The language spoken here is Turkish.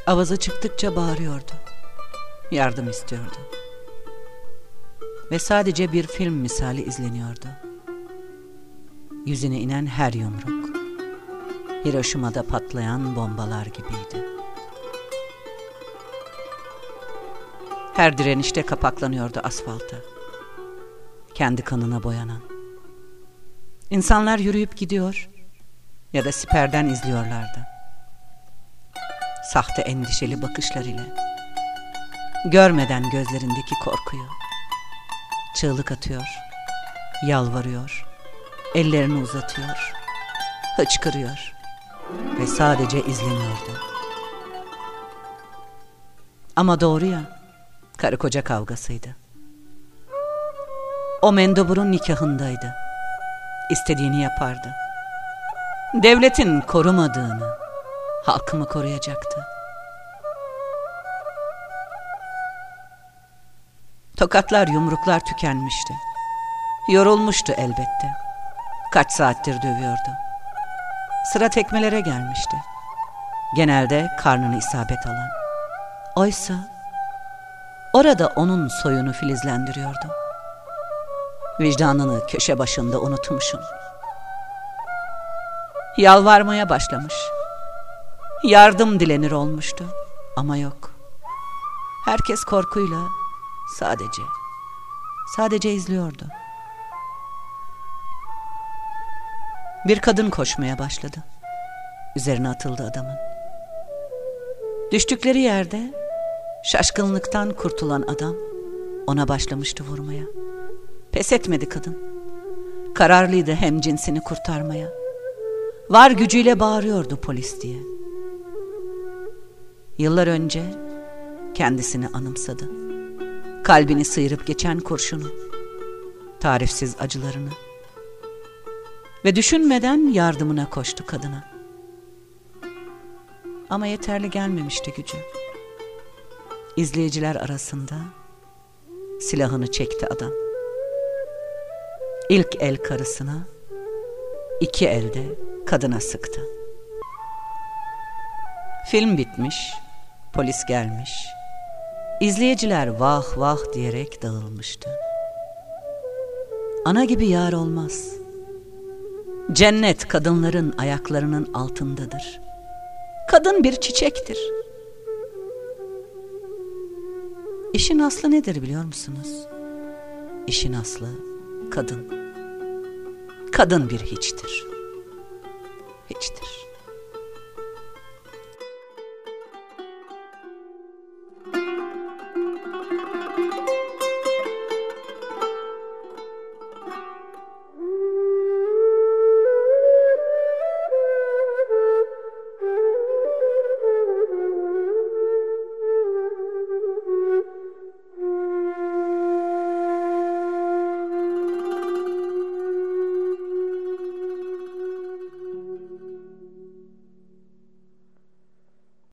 Avazı çıktıkça bağırıyordu. Yardım istiyordu. Ve sadece bir film misali izleniyordu. Yüzüne inen her yumruk Hiroşima'da patlayan bombalar gibiydi. Her direnişte kapaklanıyordu asfalta. Kendi kanına boyanan. İnsanlar yürüyüp gidiyor ya da siperden izliyorlardı. Sahte endişeli bakışlarıyla. Görmeden gözlerindeki korkuyu. Çığlık atıyor, yalvarıyor, ellerini uzatıyor, hıçkırıyor ve sadece izleniyordu. Ama doğru ya, karı koca kavgasıydı. O mendeburun nikahındaydı. İstediğini yapardı. Devletin korumadığını, halkımı koruyacaktı. Tokatlar, yumruklar tükenmişti. Yorulmuştu elbette. Kaç saattir dövüyordu. Sıra tekmelere gelmişti. Genelde karnını isabet alan. Oysa orada onun soyunu filizlendiriyordu. Vicdanını köşe başında unutmuşum. Yalvarmaya başlamış. Yardım dilenir olmuştu. Ama yok. Herkes korkuyla sadece izliyordu. Bir kadın koşmaya başladı. Üzerine atıldı adamın. Düştükleri yerde şaşkınlıktan kurtulan adam ona başlamıştı vurmaya. Pes etmedi kadın. Kararlıydı hem cinsini kurtarmaya. Var gücüyle bağırıyordu polis diye. Yıllar önce kendisini anımsadı. Kalbini sıyırıp geçen kurşunu, tarifsiz acılarını ve düşünmeden yardımına koştu kadına. Ama yeterli gelmemişti gücü. İzleyiciler arasında silahını çekti adam. İlk el karısına, iki elde kadına sıktı. Film bitmiş, polis gelmiş. İzleyiciler vah vah diyerek dağılmıştı. Ana gibi yar olmaz. Cennet kadınların ayaklarının altındadır. Kadın bir çiçektir. İşin aslı nedir biliyor musunuz? İşin aslı kadın. Kadın bir hiçtir. Hiçtir.